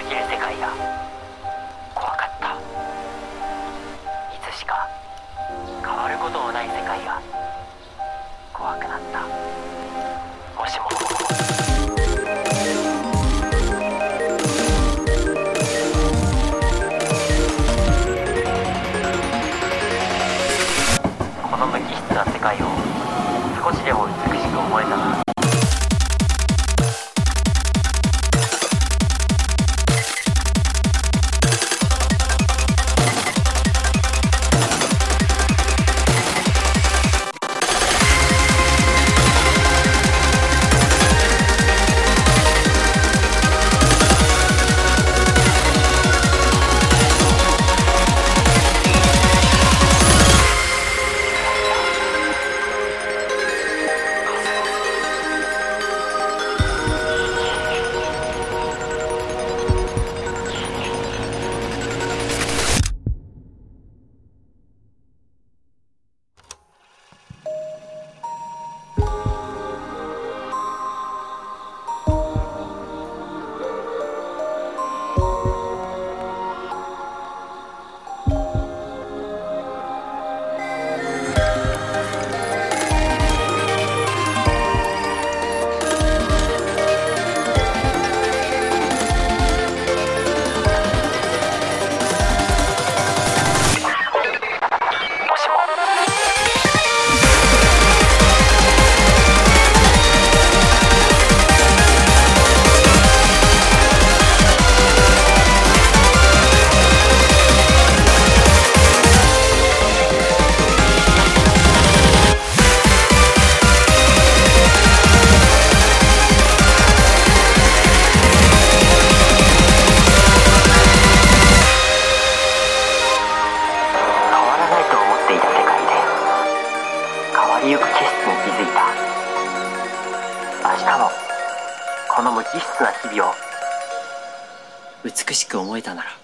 いる世界が怖かった。いつしか変わることのない世界が怖くなった。もしもこの無機質な世界を少しでも美しく思えたなら、ゆく気質に気づいた。明日もこの無機質な日々を美しく思えたなら